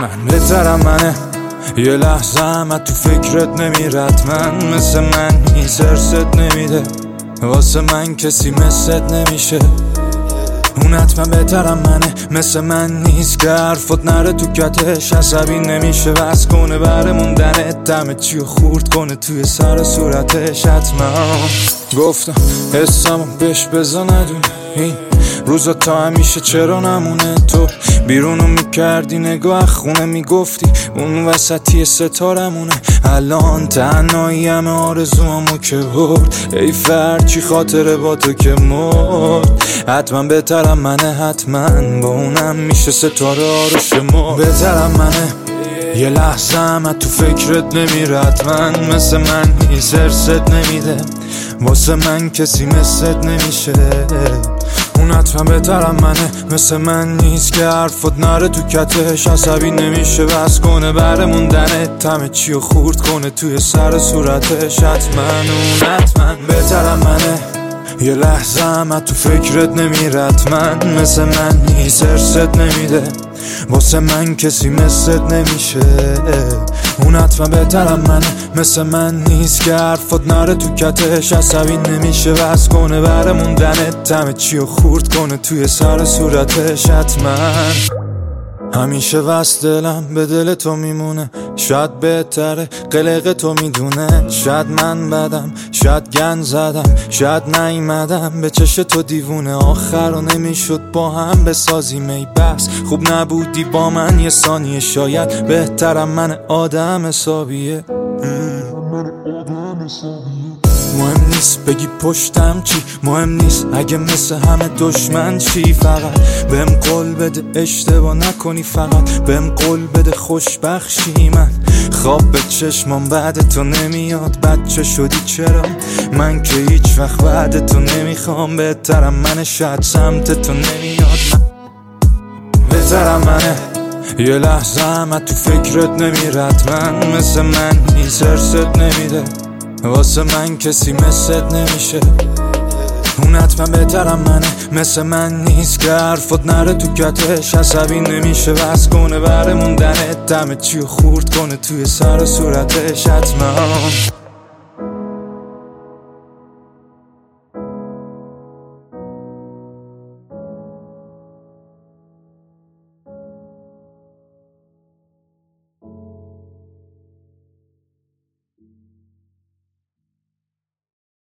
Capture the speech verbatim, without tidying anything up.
حتما بهترم منه. یه لحظه هم تو فکرت نمیرد من مثل من نیست، ارست نمیده واسه من کسی مثلت نمیشه. اون حتما بهترم منه، مثل من نیست که حرفت نره تو کتش، عصبی نمیشه وز کنه بره موندنت، دمه چی و خورد کنه توی سر صورتش. حتما گفتم حسامو بهش بزا ندونه، این روزا تا همیشه چرا نمونه. تو بیرونو میکردی نگاه خونه میگفتی اون وسطی ستارمونه، الان تنهایی همه آرزوامو که برد، ای فرچی خاطره با تو که مرد. حتما بهترم منه، حتما با اونم میشه ستاره آروش مرد. بهترم منه، یه لحظه هم تو فکرت نمیرد من مثل من نیست، ارست نمیده واسه من کسی مثلت نمیشه. اون حتما بهترم منه، مثل من نیست که حرفت نره تو کتش، عصبی نمیشه بس کنه بره موندنت، همه چی و خورد کنه توی سر صورتش. حتما اون حتما بهترم منه، یه لحظه هم تو فکرت نمیرد من مثل من نیست، ارست نمیده واسه من کسی مثلت نمیشه. اون حتما بهترم منه، مثل من نیست که حرفت نره تو کتش، عصبی نمیشه بس کنه بره موندنت، همه چی و خورد کنه توی سر صورتش. حتما همیشه وست دلم به دل تو میمونه، شاید بهتره قلق تو میدونه، شاید من بدم شاید گن زدم شاید نیمدم به چش تو دیوونه، آخر رو نمیشد با هم بسازیم ای بس خوب نبودی با من یه ثانیه، شاید بهترم من آدم حسابیه. مهم نیست بگی پشتم چی، مهم نیست اگه مثل همه دشمن چی، فقط بهم قول بده اشتباه نکنی، فقط بهم قول بده خوشبخشی. من خواب به چشمام بعد تو نمیاد، بچه شدی چرا من که هیچ وقت بعد تو نمیخوام. بهترم منه، شاید سمت تو نمیاد من. بهترم منه، یه لحظه هم تو فکرت نمیرد من مثل من نیست، ارست نمیده واسه من کسی مثلت نمیشه. اون حتما بهترم منه، مثل من نیست که حرفت نره تو کتش، عصبی نمیشه بس کنه بره موندنت، دمه چی و خورد کنه توی سر صورتش. حتما